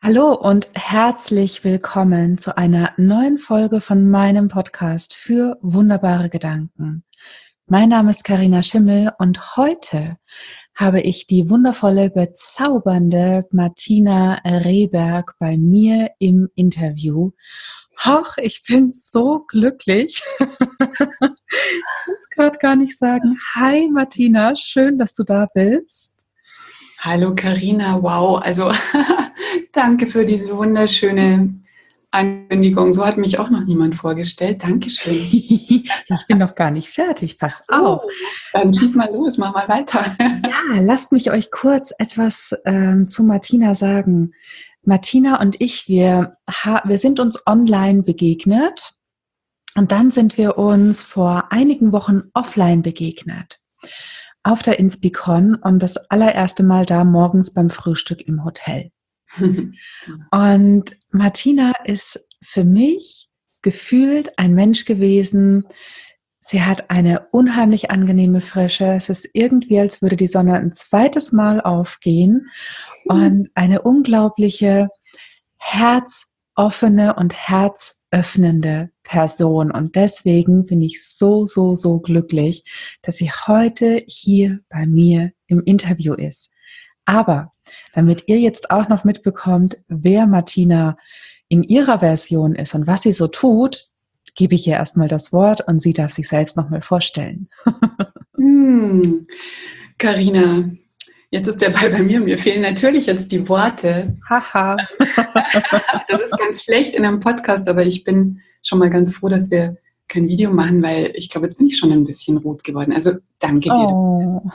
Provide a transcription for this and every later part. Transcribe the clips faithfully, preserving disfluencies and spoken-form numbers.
Hallo und herzlich willkommen zu einer neuen Folge von meinem Podcast für wunderbare Gedanken. Mein Name ist Carina Schimmel und heute habe ich die wundervolle, bezaubernde Martina Rehberg bei mir im Interview. Ach, ich bin so glücklich. Ich kann es gerade gar nicht sagen. Hi Martina, schön, dass du da bist. Hallo Carina, wow, also danke für diese wunderschöne Ankündigung. So hat mich auch noch niemand vorgestellt. Dankeschön. Ich bin noch gar nicht fertig, pass auf. Oh, dann schieß mal los, mach mal weiter. Ja, lasst mich euch kurz etwas ähm, zu Martina sagen. Martina und ich, wir, wir sind uns online begegnet und dann sind wir uns vor einigen Wochen offline begegnet. Auf der Inspicon und das allererste Mal da morgens beim Frühstück im Hotel. Und Martina ist für mich gefühlt ein Mensch gewesen. Sie hat eine unheimlich angenehme Frische. Es ist irgendwie, als würde die Sonne ein zweites Mal aufgehen und eine unglaubliche, herzoffene und herzöffnende Person. Und deswegen bin ich so, so, so glücklich, dass sie heute hier bei mir im Interview ist. Aber damit ihr jetzt auch noch mitbekommt, wer Martina in ihrer Version ist und was sie so tut, gebe ich ihr erstmal das Wort und sie darf sich selbst nochmal vorstellen. Hm, Carina, jetzt ist der Ball bei mir. Mir fehlen natürlich jetzt die Worte. Haha. Das ist ganz schlecht in einem Podcast, aber ich bin schon mal ganz froh, dass wir kein Video machen, weil ich glaube, jetzt bin ich schon ein bisschen rot geworden. Also danke dir. Oh.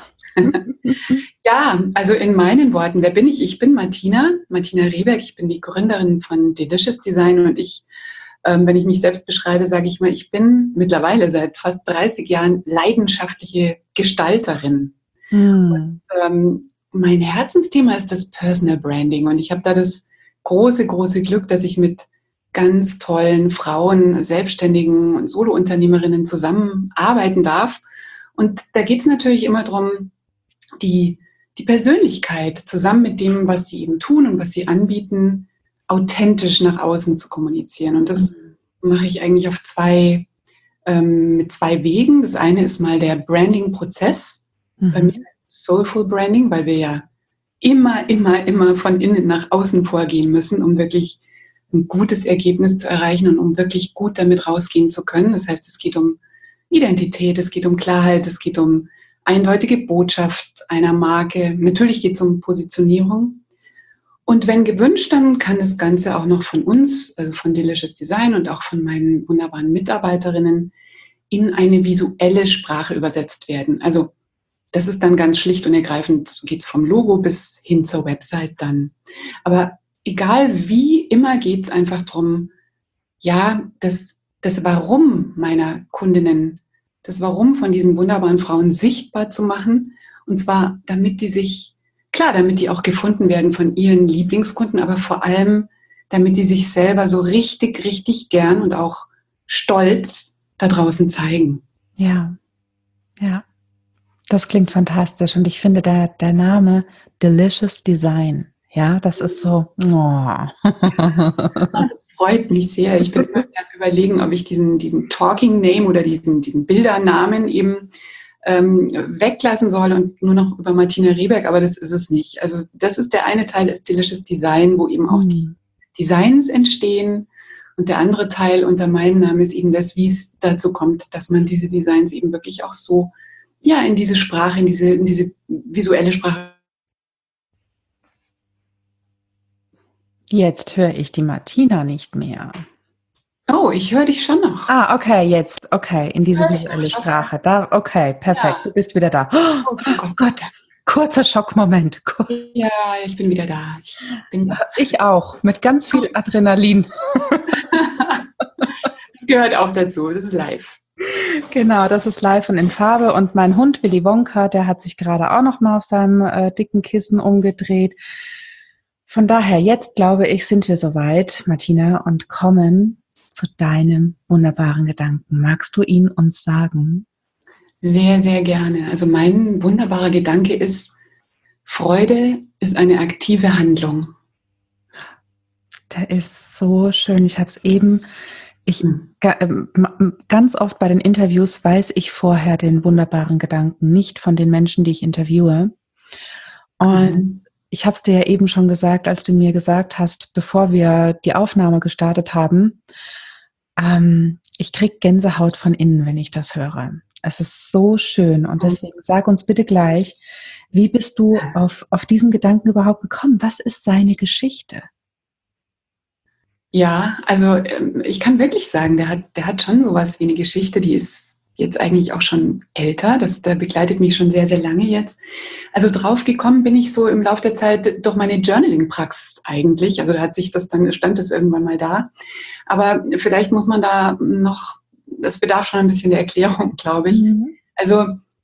Ja, also in meinen Worten, wer bin ich? Ich bin Martina, Martina Rehberg. Ich bin die Gründerin von Delicious Design und ich, ähm, wenn ich mich selbst beschreibe, sage ich mal, ich bin mittlerweile seit fast dreißig Jahren leidenschaftliche Gestalterin. Hm. Und, ähm, mein Herzensthema ist das Personal Branding und ich habe da das große, große Glück, dass ich mit ganz tollen Frauen, Selbstständigen und Solounternehmerinnen zusammenarbeiten darf. Und da geht es natürlich immer darum, die, die Persönlichkeit zusammen mit dem, was sie eben tun und was sie anbieten, authentisch nach außen zu kommunizieren. Und das mhm. mache ich eigentlich auf zwei, ähm, mit zwei Wegen. Das eine ist mal der Branding-Prozess. Mhm. Bei mir ist Soulful Branding, weil wir ja immer, immer, immer von innen nach außen vorgehen müssen, um wirklich ein gutes Ergebnis zu erreichen und um wirklich gut damit rausgehen zu können. Das heißt, es geht um Identität, es geht um Klarheit, es geht um eindeutige Botschaft einer Marke. Natürlich geht es um Positionierung. Und wenn gewünscht, dann kann das Ganze auch noch von uns, also von Delicious Design und auch von meinen wunderbaren Mitarbeiterinnen in eine visuelle Sprache übersetzt werden. Also das ist dann ganz schlicht und ergreifend, geht es vom Logo bis hin zur Website dann. Aber egal wie, immer geht es einfach darum, ja, das, das Warum meiner Kundinnen, das Warum von diesen wunderbaren Frauen sichtbar zu machen. Und zwar, damit die sich, klar, damit die auch gefunden werden von ihren Lieblingskunden, aber vor allem, damit die sich selber so richtig, richtig gern und auch stolz da draußen zeigen. Ja, ja. Das klingt fantastisch. Und ich finde, der, der Name Delicious Design, ja, das ist so, oh. Ja, das freut mich sehr. Ich bin immer am Überlegen, ob ich diesen, diesen Talking Name oder diesen, diesen Bildernamen eben ähm, weglassen soll und nur noch über Martina Rehberg, aber das ist es nicht. Also das ist der eine Teil, ist Delicious Design, wo eben auch die Designs entstehen. Und der andere Teil unter meinem Namen ist eben das, wie es dazu kommt, dass man diese Designs eben wirklich auch so, ja, in diese Sprache, in diese, in diese visuelle Sprache. Jetzt höre ich die Martina nicht mehr. Oh, ich höre dich schon noch. Ah, okay, jetzt, okay, in diese visuelle Sprache. Da, okay, perfekt, ja. Du bist wieder da. Oh, oh Gott. Gott, kurzer Schockmoment. Ja, ich bin wieder da. Ich, bin da. Ich auch, mit ganz viel Adrenalin. Das gehört auch dazu, das ist live. Genau, das ist live und in Farbe. Und mein Hund Willy Wonka, der hat sich gerade auch noch mal auf seinem äh, dicken Kissen umgedreht. Von daher, jetzt glaube ich, sind wir soweit, Martina, und kommen zu deinem wunderbaren Gedanken. Magst du ihn uns sagen? Sehr, sehr gerne. Also mein wunderbarer Gedanke ist, Freude ist eine aktive Handlung. Der ist so schön. Ich habe es eben, ich ga- ähm, m- ganz oft bei den Interviews weiß ich vorher den wunderbaren Gedanken nicht von den Menschen, die ich interviewe. Und Mhm. ich habe es dir ja eben schon gesagt, als du mir gesagt hast, bevor wir die Aufnahme gestartet haben, ähm, ich krieg Gänsehaut von innen, wenn ich das höre. Es ist so schön und deswegen sag uns bitte gleich, wie bist du auf, auf diesen Gedanken überhaupt gekommen? Was ist seine Geschichte? Ja, also ähm, ich kann wirklich sagen, der hat, der hat schon sowas wie eine Geschichte, die ist jetzt eigentlich auch schon älter. Das, der begleitet mich schon sehr, sehr lange jetzt. Also drauf gekommen bin ich so im Laufe der Zeit durch meine Journaling-Praxis eigentlich. Also da hat sich das dann, stand das irgendwann mal da. Aber vielleicht muss man da noch, das bedarf schon ein bisschen der Erklärung, glaube ich. Mhm. Also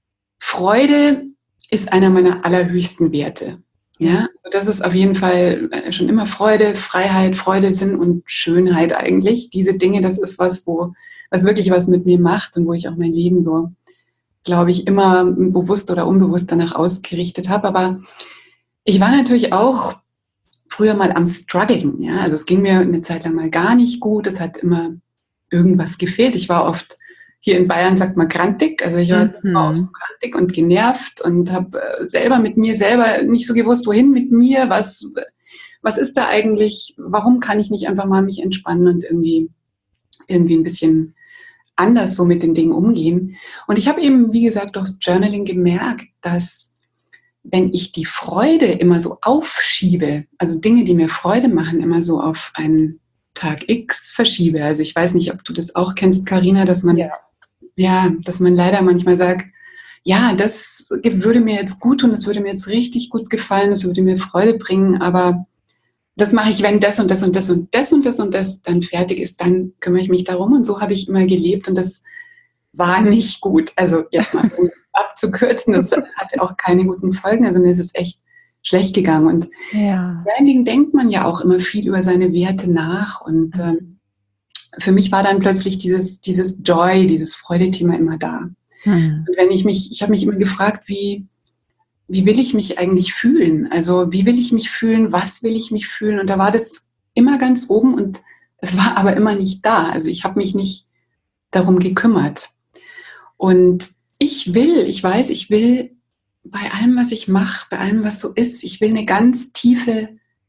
Freude ist einer meiner allerhöchsten Werte. Ja, also das ist auf jeden Fall schon immer Freude, Freiheit, Freude, Sinn und Schönheit eigentlich. Diese Dinge, das ist was, wo, was wirklich was mit mir macht und wo ich auch mein Leben so, glaube ich, immer bewusst oder unbewusst danach ausgerichtet habe. Aber ich war natürlich auch früher mal am Struggeln. Ja, also es ging mir eine Zeit lang mal gar nicht gut. Es hat immer irgendwas gefehlt. Ich war oft, hier in Bayern sagt man grantig, also ich war immer oft Mhm. grantig und genervt und habe äh, selber mit mir selber nicht so gewusst, wohin mit mir, was, was ist da eigentlich, warum kann ich nicht einfach mal mich entspannen und irgendwie, irgendwie ein bisschen anders so mit den Dingen umgehen. Und ich habe eben, wie gesagt, durchs Journaling gemerkt, dass wenn ich die Freude immer so aufschiebe, also Dinge, die mir Freude machen, immer so auf einen Tag X verschiebe. Also ich weiß nicht, ob du das auch kennst, Carina, dass man, Ja. ja, dass man leider manchmal sagt, ja, das würde mir jetzt gut tun, das würde mir jetzt richtig gut gefallen, das würde mir Freude bringen, aber das mache ich, wenn das und das und das und das und das und das dann fertig ist, dann kümmere ich mich darum. Und so habe ich immer gelebt und das war nicht gut. Also jetzt mal um abzukürzen, das hatte auch keine guten Folgen. Also mir ist es echt schlecht gegangen. Und Ja. Branding denkt man ja auch immer viel über seine Werte nach. Und ähm, für mich war dann plötzlich dieses, dieses Joy, dieses Freudethema immer da. Mhm. Und wenn ich mich, ich habe mich immer gefragt, wie, wie will ich mich eigentlich fühlen? Also wie will ich mich fühlen? Was will ich mich fühlen? Und da war das immer ganz oben und es war aber immer nicht da. Also ich habe mich nicht darum gekümmert. Und ich will, ich weiß, ich will bei allem, was ich mache, bei allem, was so ist, ich will eine ganz tiefe,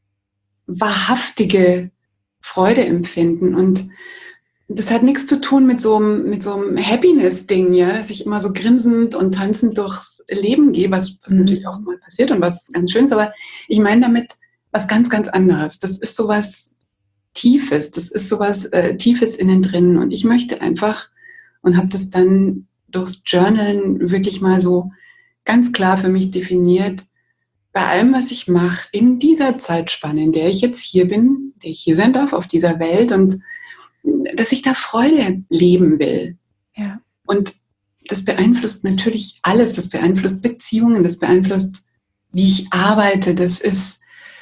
wahrhaftige Freude empfinden. Und das hat nichts zu tun mit so einem, mit so einem Happiness-Ding, ja, dass ich immer so grinsend und tanzend durchs Leben gehe, was, was Mhm. natürlich auch mal passiert und was ganz schön ist. Aber ich meine damit was ganz, ganz anderes. Das ist sowas Tiefes, das ist sowas äh, Tiefes innen drin. Und ich möchte einfach und habe das dann durchs Journalen wirklich mal so ganz klar für mich definiert, bei allem, was ich mache, in dieser Zeitspanne, in der ich jetzt hier bin, in der ich hier sein darf, auf dieser Welt und dass ich da Freude leben will. Ja. Und das beeinflusst natürlich alles. Das beeinflusst Beziehungen, das beeinflusst, wie ich arbeite. Das ist,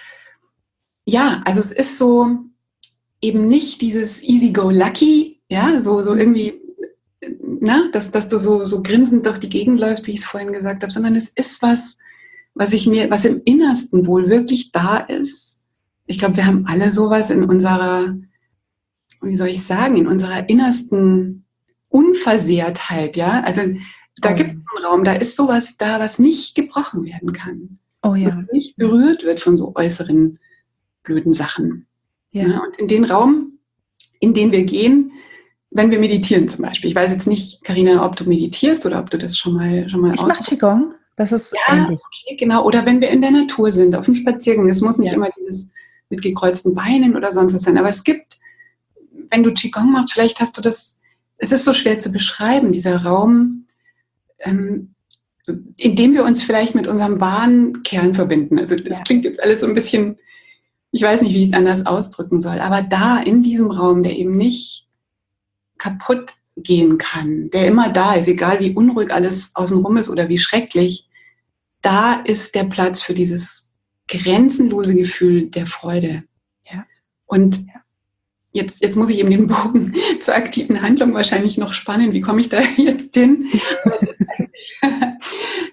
ja, also es ist so eben nicht dieses easy-go-lucky, ja, so, so irgendwie, na, dass, dass du so, so grinsend durch die Gegend läufst, wie ich es vorhin gesagt habe, sondern es ist was, was ich mir, was im Innersten wohl wirklich da ist. Ich glaube, wir haben alle sowas in unserer, wie soll ich sagen, in unserer innersten Unversehrtheit, ja. Also da Oh gibt ja. es einen Raum, da ist sowas da, was nicht gebrochen werden kann. Oh Und ja. was nicht berührt wird von so äußeren blöden Sachen. Ja. Ja, und in den Raum, in den wir gehen, wenn wir meditieren zum Beispiel. Ich weiß jetzt nicht, Carina, ob du meditierst oder ob du das schon mal, schon mal Ich mache ausprobierst. Qigong. Das ist Ja, ähnlich. okay, genau. Oder wenn wir in der Natur sind, auf dem Spaziergang. Es muss nicht Ja. immer dieses mit gekreuzten Beinen oder sonst was sein. Aber es gibt, wenn du Qigong machst, vielleicht hast du das, es ist so schwer zu beschreiben, dieser Raum, ähm, in dem wir uns vielleicht mit unserem wahren Kern verbinden. Also das Ja. klingt jetzt alles so ein bisschen, ich weiß nicht, wie ich es anders ausdrücken soll, aber da in diesem Raum, der eben nicht kaputt gehen kann, der immer da ist, egal wie unruhig alles außenrum ist oder wie schrecklich, da ist der Platz für dieses grenzenlose Gefühl der Freude. Ja. Und Ja. jetzt, jetzt muss ich eben den Bogen zur aktiven Handlung wahrscheinlich noch spannen. Wie komme ich da jetzt hin? Aber es ist eigentlich,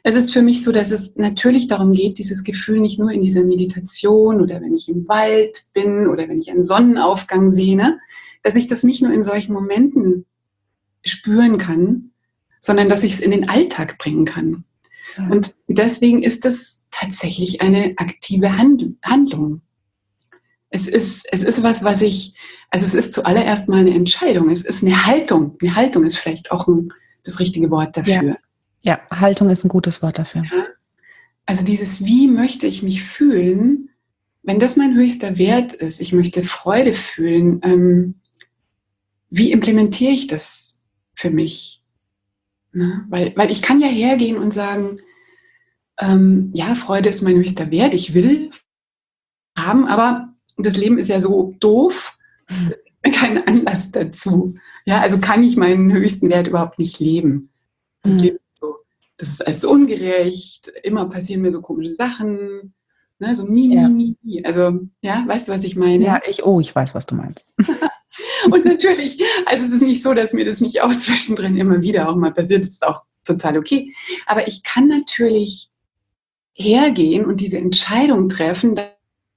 es ist für mich so, dass es natürlich darum geht, dieses Gefühl nicht nur in dieser Meditation oder wenn ich im Wald bin oder wenn ich einen Sonnenaufgang sehe, ne, dass ich das nicht nur in solchen Momenten spüren kann, sondern dass ich es in den Alltag bringen kann. Ja. Und deswegen ist das tatsächlich eine aktive Hand- Handlung. Es ist, es ist was, was ich, also es ist zuallererst mal eine Entscheidung. Es ist eine Haltung. Eine Haltung ist vielleicht auch ein, das richtige Wort dafür. Ja. Ja, Haltung ist ein gutes Wort dafür. Ja. Also dieses, wie möchte ich mich fühlen, wenn das mein höchster Wert ist, ich möchte Freude fühlen, ähm, wie implementiere ich das für mich? Ne? Weil, weil ich kann ja hergehen und sagen, ähm, ja, Freude ist mein höchster Wert, ich will haben, aber das Leben ist ja so doof, das gibt mir keinen Anlass dazu. Ja, also kann ich meinen höchsten Wert überhaupt nicht leben. Das mhm. Leben ist so, das ist alles so ungerecht, immer passieren mir so komische Sachen, ne, so mi, ja. mi, mi. Also, ja, weißt du, was ich meine? Ja, ich, oh, ich weiß, was du meinst. Und natürlich, also es ist nicht so, dass mir das nicht auch zwischendrin immer wieder auch mal passiert, das ist auch total okay. Aber ich kann natürlich hergehen und diese Entscheidung treffen, dass,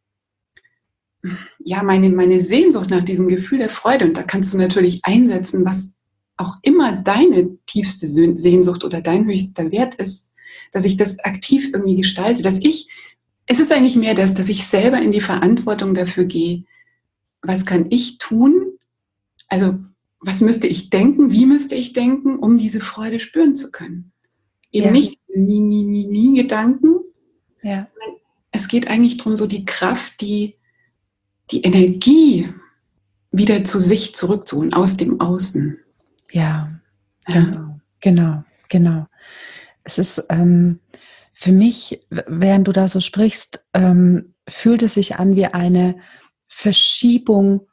ja, meine, meine Sehnsucht nach diesem Gefühl der Freude, und da kannst du natürlich einsetzen, was auch immer deine tiefste Sehnsucht oder dein höchster Wert ist, dass ich das aktiv irgendwie gestalte, dass ich, es ist eigentlich mehr das, dass ich selber in die Verantwortung dafür gehe, was kann ich tun, also was müsste ich denken, wie müsste ich denken, um diese Freude spüren zu können. Eben ja. nicht nie, nie, nie, nie Gedanken. Ja. Es geht eigentlich darum, so die Kraft, die, die Energie wieder zu sich zurückzuholen, aus dem Außen. Ja, genau, genau, genau. Es ist ähm, für mich, während du da so sprichst, ähm, fühlt es sich an wie eine Verschiebung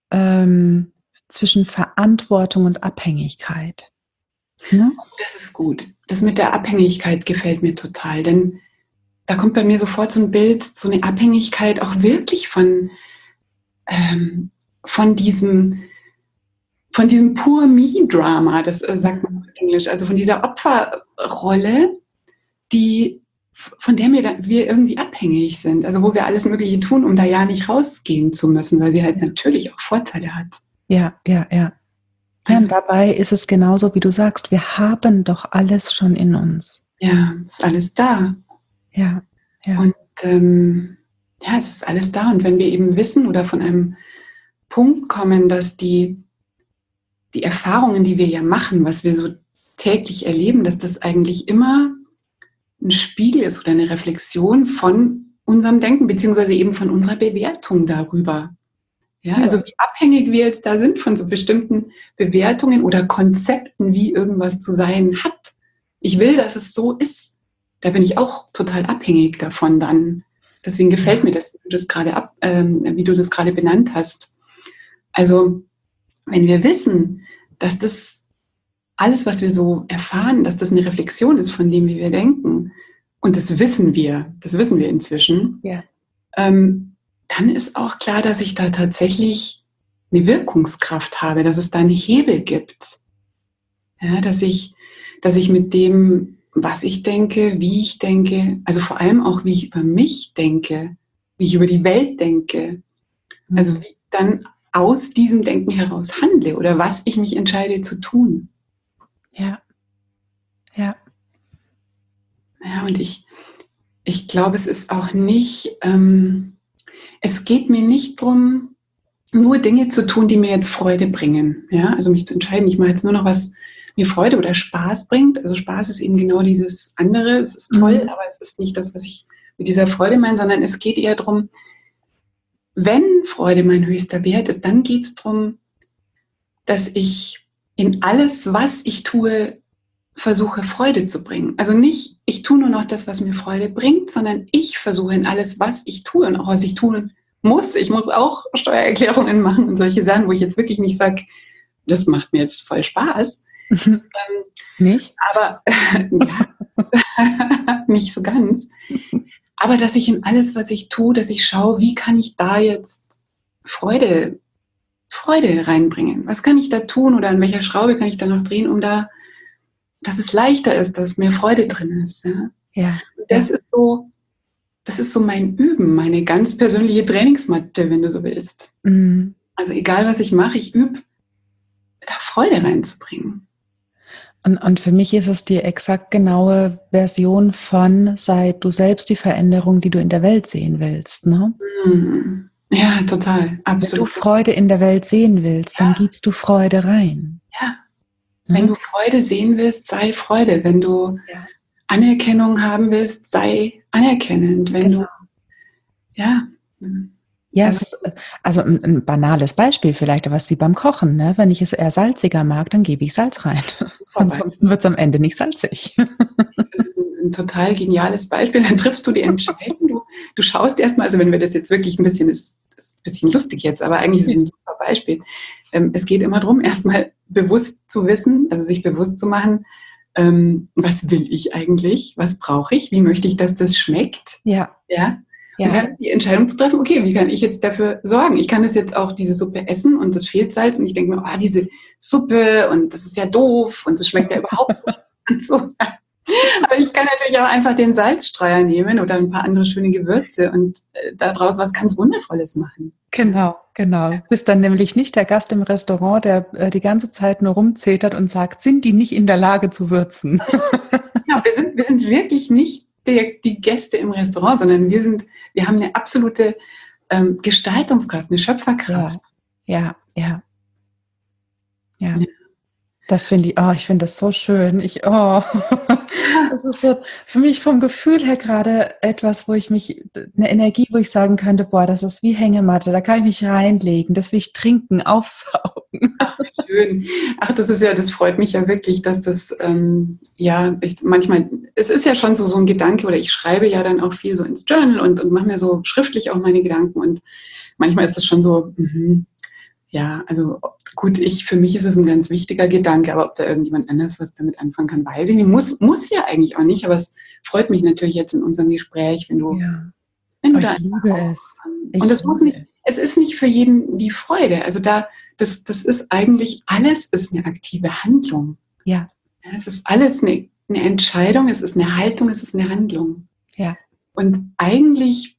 ähm, zwischen Verantwortung und Abhängigkeit. Hm? Das ist gut. Das mit der Abhängigkeit gefällt mir total, denn da kommt bei mir sofort so ein Bild, so eine Abhängigkeit auch wirklich von, ähm, von diesem von diesem Poor-Me-Drama, das äh, sagt man auf Englisch, also von dieser Opferrolle, die, von der wir, da, wir irgendwie abhängig sind, also wo wir alles Mögliche tun, um da ja nicht rausgehen zu müssen, weil sie halt natürlich auch Vorteile hat. Ja, ja, ja. Ja, also, und dabei ist es genauso, wie du sagst, wir haben doch alles schon in uns. Ja, ist alles da. Ja, ja. Und ähm, ja, es ist alles da. Und wenn wir eben wissen oder von einem Punkt kommen, dass die die Erfahrungen, die wir ja machen, was wir so täglich erleben, dass das eigentlich immer ein Spiegel ist oder eine Reflexion von unserem Denken, beziehungsweise eben von unserer Bewertung darüber. Ja, ja. Also wie abhängig wir jetzt da sind von so bestimmten Bewertungen oder Konzepten, wie irgendwas zu sein hat. Ich will, dass es so ist. Da bin ich auch total abhängig davon dann. Deswegen gefällt mir das, wie du das gerade ab, ähm, wie du das gerade benannt hast. Also wenn wir wissen, dass das alles, was wir so erfahren, dass das eine Reflexion ist von dem, wie wir denken, und das wissen wir, das wissen wir inzwischen, ja. ähm, dann ist auch klar, dass ich da tatsächlich eine Wirkungskraft habe, dass es da einen Hebel gibt. Ja, dass ich, dass ich mit dem, was ich denke, wie ich denke, also vor allem auch, wie ich über mich denke, wie ich über die Welt denke, mhm. also wie dann aus diesem Denken heraus handle oder was ich mich entscheide zu tun. Ja, ja. Ja, und ich, ich glaube, es ist auch nicht, ähm, es geht mir nicht darum, nur Dinge zu tun, die mir jetzt Freude bringen. Ja, also mich zu entscheiden, ich mache jetzt nur noch was mir Freude oder Spaß bringt. Also Spaß ist eben genau dieses andere, es ist toll, mhm. aber es ist nicht das, was ich mit dieser Freude meine, sondern es geht eher darum, wenn Freude mein höchster Wert ist, dann geht es darum, dass ich in alles, was ich tue, versuche, Freude zu bringen. Also nicht, ich tue nur noch das, was mir Freude bringt, sondern ich versuche in alles, was ich tue und auch was ich tun muss. Ich muss auch Steuererklärungen machen und solche Sachen, wo ich jetzt wirklich nicht sage, das macht mir jetzt voll Spaß. ähm, nicht? Aber äh, ja, nicht so ganz. Aber dass ich in alles, was ich tue, dass ich schaue, wie kann ich da jetzt Freude, Freude reinbringen? Was kann ich da tun oder an welcher Schraube kann ich da noch drehen, um da dass es leichter ist, dass mehr Freude drin ist. Ja? Ja. Und das Ja. ist so, das ist so mein Üben, meine ganz persönliche Trainingsmatte, wenn du so willst. Mhm. Also egal, was ich mache, ich übe, da Freude reinzubringen. Und, und für mich ist es die exakt genaue Version von, sei du selbst die Veränderung, die du in der Welt sehen willst. Ne? Mhm. Ja, total, absolut. Wenn du Freude in der Welt sehen willst, ja. dann gibst du Freude rein. Ja. Wenn du Freude sehen willst, sei Freude. Wenn du ja. Anerkennung haben willst, sei anerkennend. Wenn genau. du, ja. Ja, also, es ist also ein, ein banales Beispiel vielleicht, aber es ist wie beim Kochen. Ne? Wenn ich es eher salziger mag, dann gebe ich Salz rein. Ansonsten wird es am Ende nicht salzig. Das ist ein, ein total geniales Beispiel. Dann triffst du die Entscheidung. Du, du schaust erstmal, also wenn wir das jetzt wirklich ein bisschen, ist, ist ein bisschen lustig jetzt, aber eigentlich ist es ein super Beispiel. Ähm, es geht immer darum, erstmal bewusst zu wissen, also sich bewusst zu machen, ähm, was will ich eigentlich, was brauche ich, wie möchte ich, dass das schmeckt. Ja. Ja. Ja. Und dann die Entscheidung zu treffen, okay, wie kann ich jetzt dafür sorgen? Ich kann das jetzt auch, diese Suppe essen und das fehlt Salz und ich denke mir, oh, diese Suppe und das ist ja doof und das schmeckt ja überhaupt nicht und so. Aber ich kann natürlich auch einfach den Salzstreuer nehmen oder ein paar andere schöne Gewürze und äh, daraus was ganz Wundervolles machen. Genau, genau. Du bist dann nämlich nicht der Gast im Restaurant, der äh, die ganze Zeit nur rumzetert und sagt, sind die nicht in der Lage zu würzen? Ja, wir sind, wir sind wirklich nicht die, die Gäste im Restaurant, sondern wir sind, wir haben eine absolute ähm, Gestaltungskraft, eine Schöpferkraft. Ja, ja, ja. ja. Das finde ich, oh, ich finde das so schön. Ich, oh, das ist so für mich vom Gefühl her gerade etwas, wo ich mich, eine Energie, wo ich sagen könnte, boah, das ist wie Hängematte, da kann ich mich reinlegen, das will ich trinken, aufsaugen. Ach, schön. Ach, das ist ja, das freut mich ja wirklich, dass das, ähm, ja, ich, manchmal, es ist ja schon so, so ein Gedanke, oder ich schreibe ja dann auch viel so ins Journal und, und mache mir so schriftlich auch meine Gedanken und manchmal ist es schon so, mm, ja, also gut, ich, für mich ist es ein ganz wichtiger Gedanke, aber ob da irgendjemand anders was damit anfangen kann, weiß ich nicht. Muss, muss ja eigentlich auch nicht, aber es freut mich natürlich jetzt in unserem Gespräch, wenn du, ja. wenn du oh, da ich liebe auch, es. Ich und das muss nicht, es ist nicht für jeden die Freude. Also da, das, das ist eigentlich, alles ist eine aktive Handlung. Ja. Ja, es ist alles eine, eine Entscheidung, es ist eine Haltung, es ist eine Handlung. Ja. Und eigentlich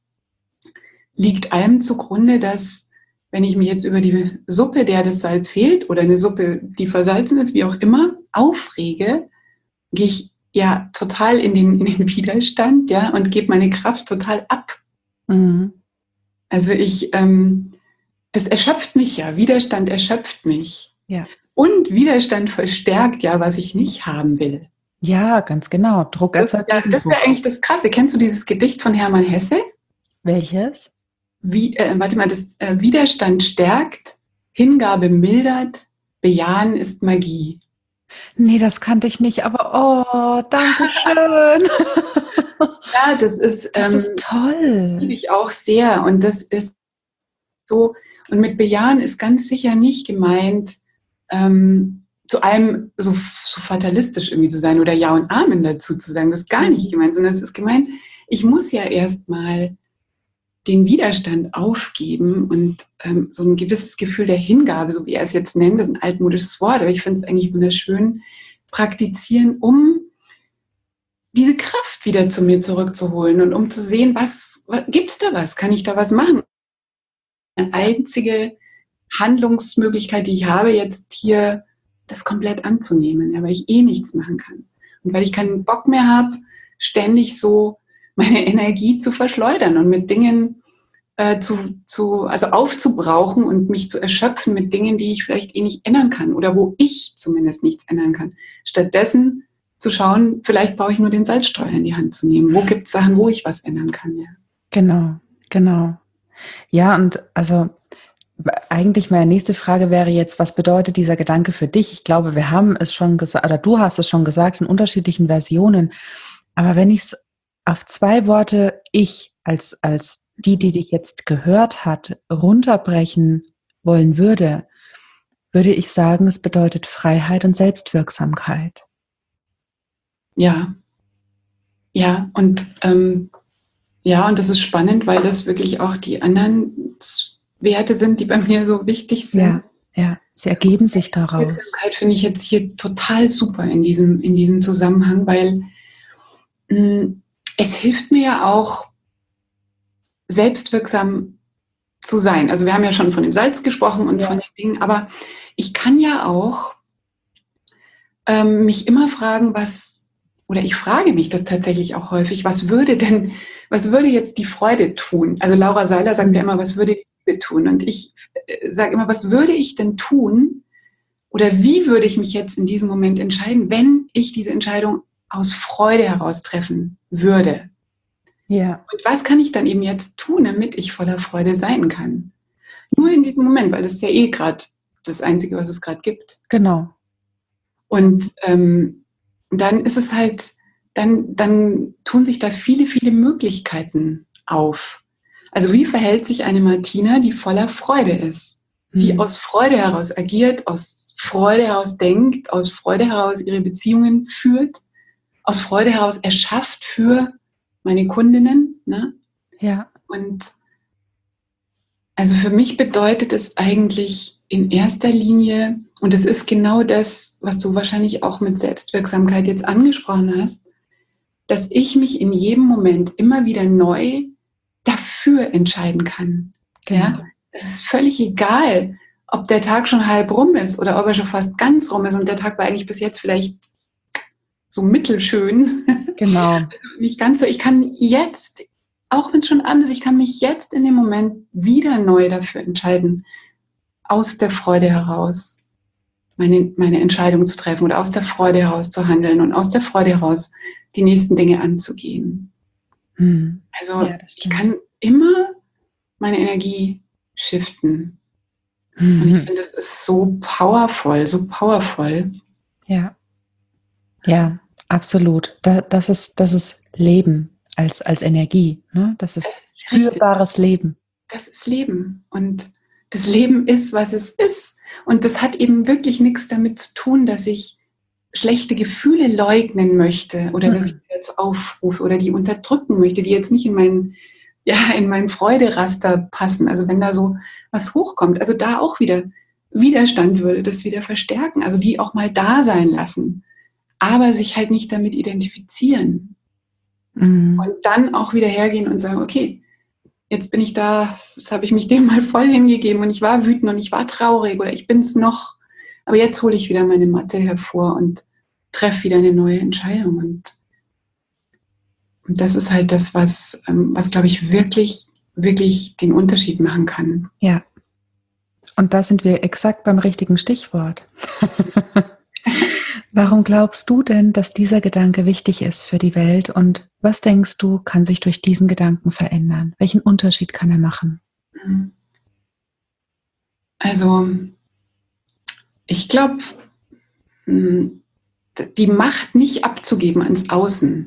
liegt allem zugrunde, dass, wenn ich mich jetzt über die Suppe, der das Salz fehlt, oder eine Suppe, die versalzen ist, wie auch immer, aufrege, gehe ich ja total in den, in den Widerstand, ja, und gebe meine Kraft total ab. Mhm. Also ich, ähm, das erschöpft mich ja, Widerstand erschöpft mich. Ja. Und Widerstand verstärkt ja, was ich nicht haben will. Ja, ganz genau. Druck Das, erzeugt ja, das ist ja eigentlich das Krasse. Kennst du dieses Gedicht von Hermann Hesse? Welches? Wie, äh, warte mal, das äh, Widerstand stärkt, Hingabe mildert, Bejahen ist Magie. Nee, das kannte ich nicht, aber oh, danke schön. Ja, das ist, das ähm, ist toll. Das liebe ich auch sehr. Und das ist so, und mit Bejahen ist ganz sicher nicht gemeint, ähm, zu allem so, so fatalistisch irgendwie zu sein oder Ja und Amen dazu zu sagen. Das ist gar nicht gemeint, sondern es ist gemeint, ich muss ja erstmal den Widerstand aufgeben und ähm, so ein gewisses Gefühl der Hingabe, so wie er es jetzt nennt, das ist ein altmodisches Wort, aber ich finde es eigentlich wunderschön, praktizieren, um diese Kraft wieder zu mir zurückzuholen und um zu sehen, was, was gibt's da was? Kann ich da was machen? Eine einzige Handlungsmöglichkeit, die ich habe, jetzt hier das komplett anzunehmen, ja, weil ich eh nichts machen kann. Und weil ich keinen Bock mehr habe, ständig so meine Energie zu verschleudern und mit Dingen äh, zu, zu, also aufzubrauchen und mich zu erschöpfen mit Dingen, die ich vielleicht eh nicht ändern kann oder wo ich zumindest nichts ändern kann. Stattdessen zu schauen, vielleicht brauche ich nur den Salzstreuer in die Hand zu nehmen. Wo gibt es Sachen, wo ich was ändern kann? Ja. Genau, genau. Ja, und also eigentlich meine nächste Frage wäre jetzt, was bedeutet dieser Gedanke für dich? Ich glaube, wir haben es schon gesagt, oder du hast es schon gesagt, in unterschiedlichen Versionen. Aber wenn ich es auf zwei Worte, ich als, als die, die dich jetzt gehört hat, runterbrechen wollen würde, würde ich sagen, es bedeutet Freiheit und Selbstwirksamkeit. Ja, ja, und ähm, ja, und das ist spannend, weil das wirklich auch die anderen Werte sind, die bei mir so wichtig sind. Ja, ja. Sie ergeben sich daraus. Wirksamkeit finde ich jetzt hier total super in diesem, in diesem Zusammenhang, weil mh, es hilft mir ja auch, selbstwirksam zu sein. Also wir haben ja schon von dem Salz gesprochen und ja. von den Dingen, aber ich kann ja auch ähm, mich immer fragen, was, oder ich frage mich das tatsächlich auch häufig, was würde denn, was würde jetzt die Freude tun? Also Laura Seiler sagt mhm. ja immer, was würde die Liebe tun? Und ich äh, sage immer, was würde ich denn tun? Oder wie würde ich mich jetzt in diesem Moment entscheiden, wenn ich diese Entscheidung aus Freude heraus treffen würde? Ja. Und was kann ich dann eben jetzt tun, damit ich voller Freude sein kann? Nur in diesem Moment, weil das ist ja eh gerade das Einzige, was es gerade gibt. Genau. Und ähm, dann ist es halt, dann, dann tun sich da viele, viele Möglichkeiten auf. Also wie verhält sich eine Martina, die voller Freude ist? Die hm. aus Freude heraus agiert, aus Freude heraus denkt, aus Freude heraus ihre Beziehungen führt, aus Freude heraus erschafft für meine Kundinnen, ne? Ja. Und also für mich bedeutet es eigentlich in erster Linie, und es ist genau das, was du wahrscheinlich auch mit Selbstwirksamkeit jetzt angesprochen hast, dass ich mich in jedem Moment immer wieder neu dafür entscheiden kann. Genau. Ja? Es ist völlig egal, ob der Tag schon halb rum ist oder ob er schon fast ganz rum ist und der Tag war eigentlich bis jetzt vielleicht so mittelschön. Genau. Nicht ganz so. Ich kann jetzt, auch wenn es schon anders ist, ich kann mich jetzt in dem Moment wieder neu dafür entscheiden, aus der Freude heraus meine, meine Entscheidung zu treffen oder aus der Freude heraus zu handeln und aus der Freude heraus die nächsten Dinge anzugehen. Hm. Also ja, ich kann immer meine Energie shiften. Mhm. Und ich finde, das ist so powerful, so powerful. Ja. Ja, absolut. Da, das ist, das ist Leben als, als Energie. Ne? Das ist, das ist spürbares Leben. Das ist Leben. Und das Leben ist, was es ist. Und das hat eben wirklich nichts damit zu tun, dass ich schlechte Gefühle leugnen möchte oder mhm. dass ich die dazu aufrufe oder die unterdrücken möchte, die jetzt nicht in meinen, ja, in meinen Freuderaster passen. Also wenn da so was hochkommt, also da auch wieder Widerstand würde das wieder verstärken. Also die auch mal da sein lassen, aber sich halt nicht damit identifizieren. Mhm. Und dann auch wieder hergehen und sagen, okay, jetzt bin ich da, das habe ich mich dem mal voll hingegeben und ich war wütend und ich war traurig oder ich bin es noch, aber jetzt hole ich wieder meine Matte hervor und treffe wieder eine neue Entscheidung. Und, und das ist halt das, was, was glaube ich, wirklich, wirklich den Unterschied machen kann. Ja. Und da sind wir exakt beim richtigen Stichwort. Warum glaubst du denn, dass dieser Gedanke wichtig ist für die Welt und was denkst du, kann sich durch diesen Gedanken verändern? Welchen Unterschied kann er machen? Also, ich glaube, die Macht nicht abzugeben ans Außen,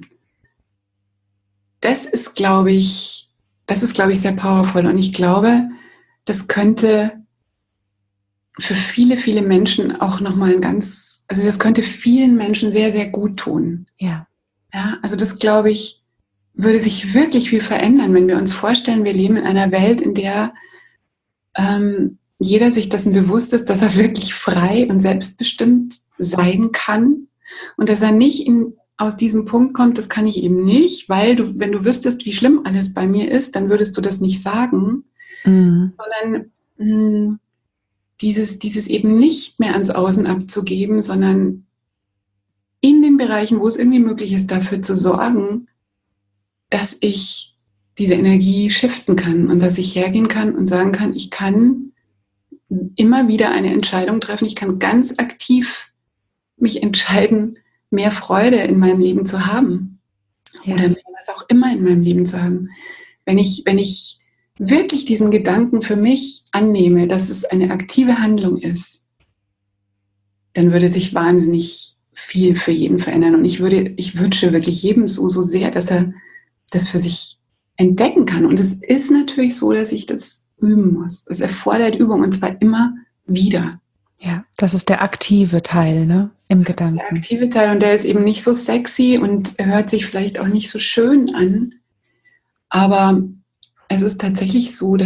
das ist, glaube ich, das ist, glaube ich, sehr powerful und ich glaube, das könnte für viele, viele Menschen auch nochmal ein ganz, also das könnte vielen Menschen sehr, sehr gut tun. Ja. Ja, also das, glaube ich, würde sich wirklich viel verändern, wenn wir uns vorstellen, wir leben in einer Welt, in der ähm, jeder sich dessen bewusst ist, dass er wirklich frei und selbstbestimmt sein kann und dass er nicht in, aus diesem Punkt kommt, das kann ich eben nicht, weil du, wenn du wüsstest, wie schlimm alles bei mir ist, dann würdest du das nicht sagen, mhm. sondern mh, Dieses, dieses eben nicht mehr ans Außen abzugeben, sondern in den Bereichen, wo es irgendwie möglich ist, dafür zu sorgen, dass ich diese Energie shiften kann und dass ich hergehen kann und sagen kann, ich kann immer wieder eine Entscheidung treffen, ich kann ganz aktiv mich entscheiden, mehr Freude in meinem Leben zu haben. Ja. Oder mehr was auch immer in meinem Leben zu haben. Wenn ich, wenn ich wirklich diesen Gedanken für mich annehme, dass es eine aktive Handlung ist, dann würde sich wahnsinnig viel für jeden verändern. Und ich würde, ich wünsche wirklich jedem so, so sehr, dass er das für sich entdecken kann. Und es ist natürlich so, dass ich das üben muss. Es erfordert Übung und zwar immer wieder. Ja, das ist der aktive Teil, ne, im das Gedanken. Ist der aktive Teil und der ist eben nicht so sexy und er hört sich vielleicht auch nicht so schön an. Aber es ist tatsächlich so, dass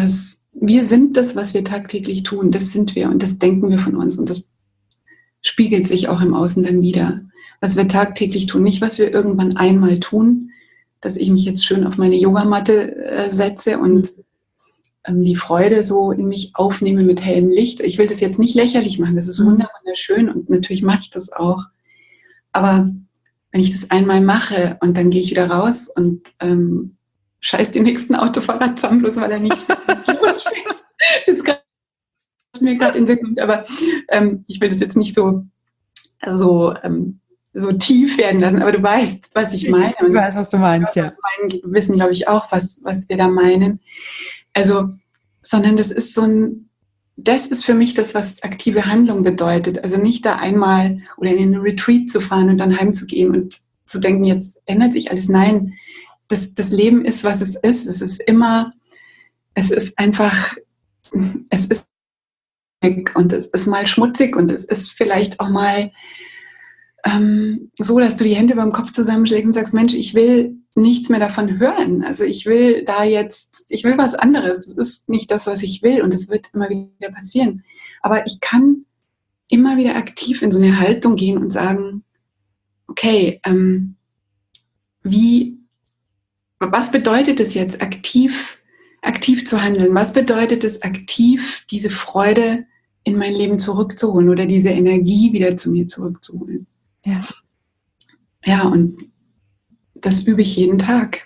wir sind das, was wir tagtäglich tun. Das sind wir und das denken wir von uns. Und das spiegelt sich auch im Außen dann wieder. Was wir tagtäglich tun, nicht was wir irgendwann einmal tun, dass ich mich jetzt schön auf meine Yogamatte äh, setze und ähm, die Freude so in mich aufnehme mit hellem Licht. Ich will das jetzt nicht lächerlich machen, das ist wunderschön und natürlich mache ich das auch. Aber wenn ich das einmal mache und dann gehe ich wieder raus und ähm, scheiß den nächsten Autofahrer zusammen, bloß weil er nicht losfährt. Das ist grad, was mir gerade in den Sinn kommt, aber ähm, ich will das jetzt nicht so, so, ähm, so tief werden lassen, aber du weißt, was ich meine. Ich weiß, was du meinst, ja. Wir wissen, glaube ich, auch, was, was wir da meinen. Also, sondern das ist so ein, das ist für mich das, was aktive Handlung bedeutet. Also nicht da einmal oder in einen Retreat zu fahren und dann heimzugehen und zu denken, jetzt ändert sich alles. Nein, das, das Leben ist, was es ist. Es ist immer, es ist einfach, es ist und es ist mal schmutzig und es ist vielleicht auch mal ähm, so, dass du die Hände über dem Kopf zusammenschlägst und sagst, Mensch, ich will nichts mehr davon hören. Also ich will da jetzt, ich will was anderes. Das ist nicht das, was ich will und es wird immer wieder passieren. Aber ich kann immer wieder aktiv in so eine Haltung gehen und sagen, okay, ähm, wie, was bedeutet es jetzt, aktiv, aktiv zu handeln? Was bedeutet es, aktiv diese Freude in mein Leben zurückzuholen oder diese Energie wieder zu mir zurückzuholen? Ja. Ja, und das übe ich jeden Tag.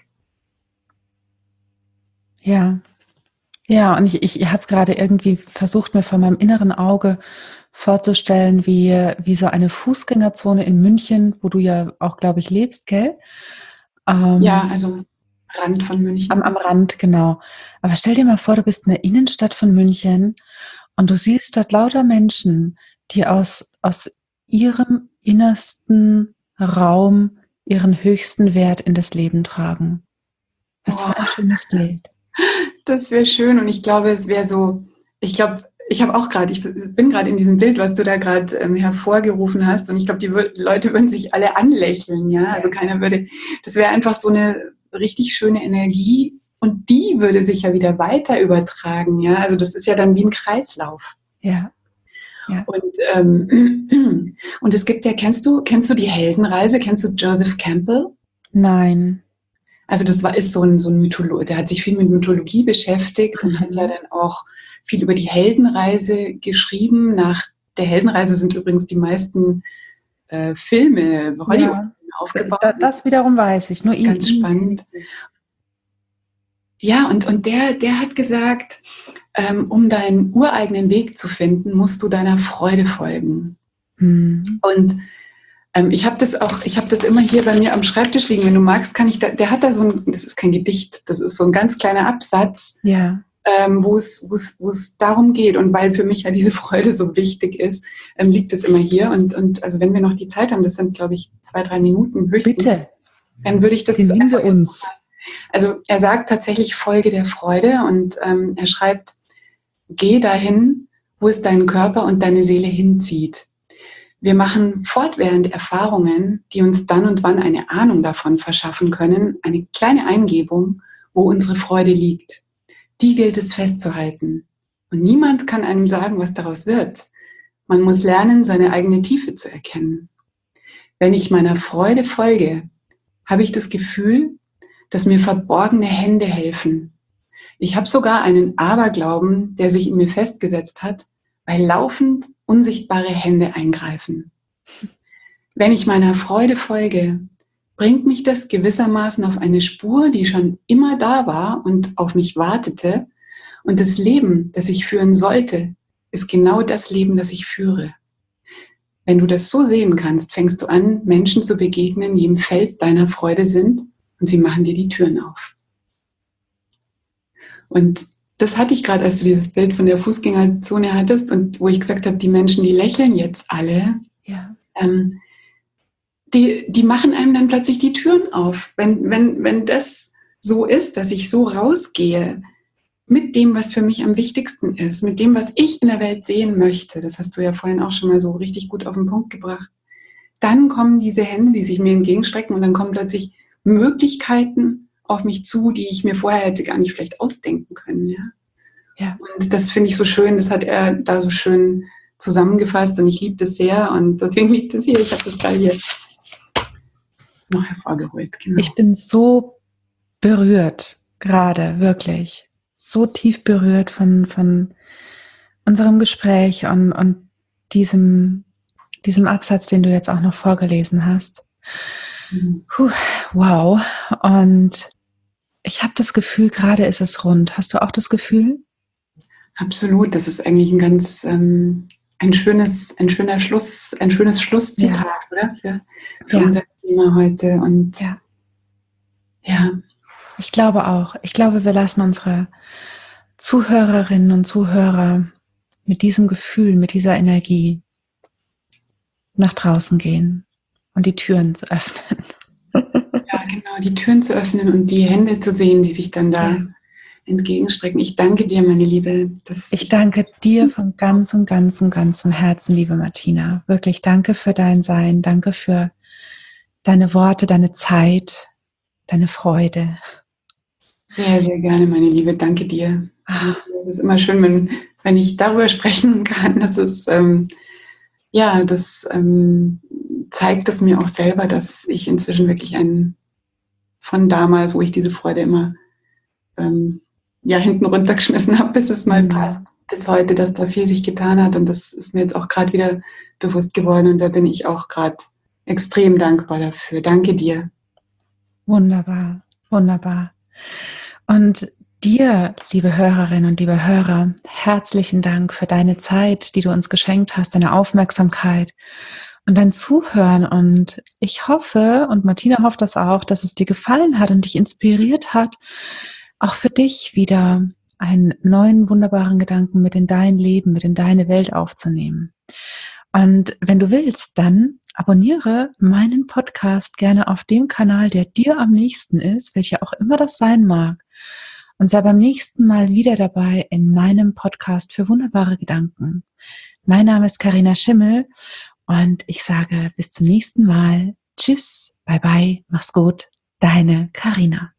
Ja. Ja, und ich, ich habe gerade irgendwie versucht, mir vor meinem inneren Auge vorzustellen, wie, wie so eine Fußgängerzone in München, wo du ja auch, glaube ich, lebst, gell? Ähm, Ja, also Rand von München. Am, am Rand, genau. Aber stell dir mal vor, du bist in der Innenstadt von München und du siehst dort lauter Menschen, die aus, aus ihrem innersten Raum ihren höchsten Wert in das Leben tragen. Was für ein schönes Bild. Das wäre schön und ich glaube, es wäre so, ich glaube, ich habe auch gerade, ich bin gerade in diesem Bild, was du da gerade ähm, hervorgerufen hast und ich glaube, die wür- Leute würden sich alle anlächeln, ja, also keiner würde, das wäre einfach so eine richtig schöne Energie und die würde sich ja wieder weiter übertragen, ja, also das ist ja dann wie ein Kreislauf. Ja. Ja. Und, ähm, und es gibt ja, kennst du, kennst du die Heldenreise, kennst du Joseph Campbell? Nein. Also das war, ist so ein, so ein Mythologe, der hat sich viel mit Mythologie beschäftigt und Mhm. hat ja dann auch viel über die Heldenreise geschrieben. Nach der Heldenreise sind übrigens die meisten äh, Filme Hollywood Ja, aufgebaut. da, das wiederum weiß ich. Nur ihn. Ganz spannend. Ja, und, und der, der hat gesagt, ähm, um deinen ureigenen Weg zu finden, musst du deiner Freude folgen. Mhm. Und ähm, ich habe das auch, ich habe das immer hier bei mir am Schreibtisch liegen. Wenn du magst, kann ich da, der hat da so ein, das ist kein Gedicht, das ist so ein ganz kleiner Absatz, Ja. ähm, wo es, wo es, wo es darum geht. Und weil für mich ja diese Freude so wichtig ist, ähm, liegt es immer hier. Und, und also wenn wir noch die Zeit haben, das sind, glaube ich, zwei, drei Minuten höchstens. Bitte. Dann würde ich das Den nehmen wir einfach uns. Also er sagt tatsächlich Folge der Freude und ähm, er schreibt, geh dahin, wo es deinen Körper und deine Seele hinzieht. Wir machen fortwährend Erfahrungen, die uns dann und wann eine Ahnung davon verschaffen können, eine kleine Eingebung, wo unsere Freude liegt. Die gilt es festzuhalten. Und niemand kann einem sagen, was daraus wird. Man muss lernen, seine eigene Tiefe zu erkennen. Wenn ich meiner Freude folge, habe ich das Gefühl, dass mir verborgene Hände helfen. Ich habe sogar einen Aberglauben, der sich in mir festgesetzt hat, weil laufend unsichtbare Hände eingreifen. Wenn ich meiner Freude folge, bringt mich das gewissermaßen auf eine Spur, die schon immer da war und auf mich wartete. Und das Leben, das ich führen sollte, ist genau das Leben, das ich führe. Wenn du das so sehen kannst, fängst du an, Menschen zu begegnen, die im Feld deiner Freude sind und sie machen dir die Türen auf. Und das hatte ich gerade, als du dieses Bild von der Fußgängerzone hattest und wo ich gesagt habe, die Menschen, die lächeln jetzt alle, Ja. ähm, die, die machen einem dann plötzlich die Türen auf. Wenn, wenn, wenn das so ist, dass ich so rausgehe mit dem, was für mich am wichtigsten ist, mit dem, was ich in der Welt sehen möchte, das hast du ja vorhin auch schon mal so richtig gut auf den Punkt gebracht, dann kommen diese Hände, die sich mir entgegenstrecken und dann kommen plötzlich Möglichkeiten auf mich zu, die ich mir vorher hätte gar nicht vielleicht ausdenken können. Ja? Ja. Und das finde ich so schön, das hat er da so schön zusammengefasst und ich liebe das sehr und deswegen liegt es hier. Ich habe das gerade hier noch hervorgeholt. Genau. Ich bin so berührt, gerade, wirklich. So tief berührt von, von unserem Gespräch und, und diesem, diesem Absatz, den du jetzt auch noch vorgelesen hast. Mhm. Puh, wow. Und ich habe das Gefühl, gerade ist es rund. Hast du auch das Gefühl? Absolut. Das ist eigentlich ein ganz ähm, ein schönes, ein schöner Schluss, ein schönes Schlusszitat, ja. oder? Für, für ja. unser Thema heute. Und ja. ja. Ich glaube auch. Ich glaube, wir lassen unsere Zuhörerinnen und Zuhörer mit diesem Gefühl, mit dieser Energie nach draußen gehen und die Türen zu öffnen. Ja, genau, die Türen zu öffnen und die Hände zu sehen, die sich dann da ja. entgegenstrecken. Ich danke dir, meine Liebe. Dass ich danke dir von ganzem, ganzem, ganzem Herzen, liebe Martina. Wirklich danke für dein Sein, danke für deine Worte, deine Zeit, deine Freude. Sehr, sehr gerne, meine Liebe. Danke dir. Es ist immer schön, wenn, wenn ich darüber sprechen kann. Das ist, ähm, ja, das ähm, zeigt es mir auch selber, dass ich inzwischen wirklich ein, von damals, wo ich diese Freude immer ähm, ja, hinten runtergeschmissen habe, bis es mal mhm. passt, bis heute, dass da viel sich getan hat. Und das ist mir jetzt auch gerade wieder bewusst geworden. Und da bin ich auch gerade extrem dankbar dafür. Danke dir. Wunderbar, wunderbar. Und dir, liebe Hörerinnen und liebe Hörer, herzlichen Dank für deine Zeit, die du uns geschenkt hast, deine Aufmerksamkeit und dein Zuhören. Und ich hoffe, und Martina hofft das auch, dass es dir gefallen hat und dich inspiriert hat, auch für dich wieder einen neuen, wunderbaren Gedanken mit in dein Leben, mit in deine Welt aufzunehmen. Und wenn du willst, dann abonniere meinen Podcast gerne auf dem Kanal, der dir am nächsten ist, welcher auch immer das sein mag. Und sei beim nächsten Mal wieder dabei in meinem Podcast für wunderbare Gedanken. Mein Name ist Carina Schimmel und ich sage bis zum nächsten Mal. Tschüss, bye bye, mach's gut, deine Carina.